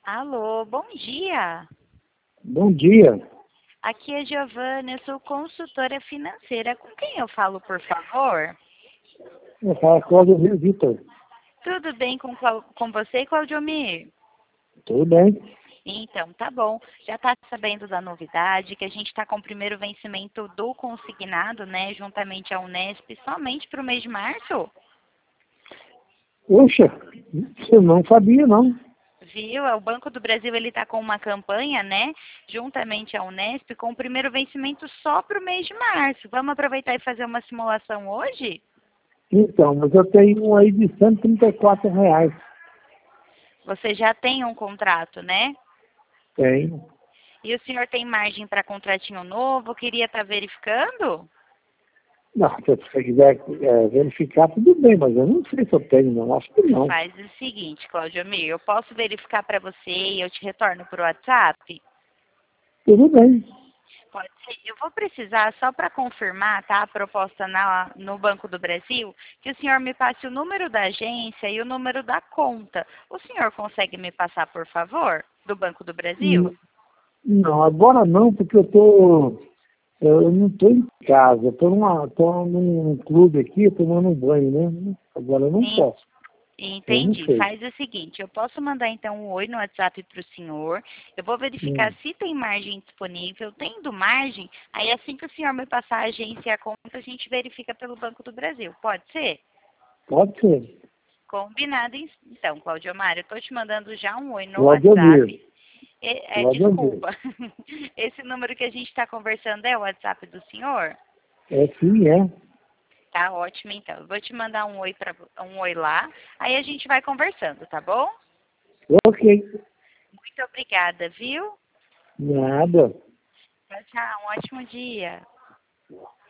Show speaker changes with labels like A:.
A: Alô, bom dia.
B: Bom dia.
A: Aqui é Giovana, eu sou consultora financeira. Com quem eu falo, por favor?
B: Eu falo Cláudio Vitor.
A: Tudo bem com você, Claudiomir?
B: Tudo bem?
A: Então, tá bom. Já está sabendo da novidade que a gente está com o primeiro vencimento do consignado, né, juntamente à Unesp, somente para o mês de março?
B: Poxa, eu não sabia, não.
A: Viu? O Banco do Brasil ele está com uma campanha, né, juntamente à Unesp, com o primeiro vencimento só para o mês de março. Vamos aproveitar e fazer uma simulação hoje?
B: Então, mas eu tenho um aí de R$ 134.
A: Você já tem um contrato, né?
B: Tenho.
A: E o senhor tem margem para contratinho novo? Queria estar verificando?
B: Não, se você quiser verificar, tudo bem, mas eu não sei se eu tenho, não. Acho que não.
A: Faz o seguinte, Claudio Amir, eu posso verificar para você e eu te retorno por WhatsApp?
B: Tudo bem.
A: Pode ser. Eu vou precisar, só para confirmar, tá, a proposta no Banco do Brasil, que o senhor me passe o número da agência e o número da conta. O senhor consegue me passar, por favor, do Banco do Brasil?
B: Não, agora não, porque eu não estou em casa. Tô num clube aqui, tomando um banho, né? Agora eu não posso. Eu não
A: Entendi.
B: sei.
A: Faz o seguinte, eu posso mandar então um oi no WhatsApp para o senhor. Eu vou verificar
B: Hum,
A: se tem margem disponível. Tendo margem, aí assim que o senhor me passar a agência e a conta, a gente verifica pelo Banco do Brasil. Pode ser?
B: Pode ser.
A: Combinado, então, Claudio Mário. Eu estou te mandando já um oi no
B: Pode ouvir.
A: WhatsApp.
B: Pode ouvir.
A: Desculpa. Esse número que a gente está conversando é o WhatsApp do senhor?
B: É sim, é.
A: Tá ótimo, então. Eu vou te mandar um oi lá. Aí a gente vai conversando, tá bom?
B: Ok.
A: Muito obrigada, viu?
B: Nada.
A: Tchau, tchau. Um ótimo dia.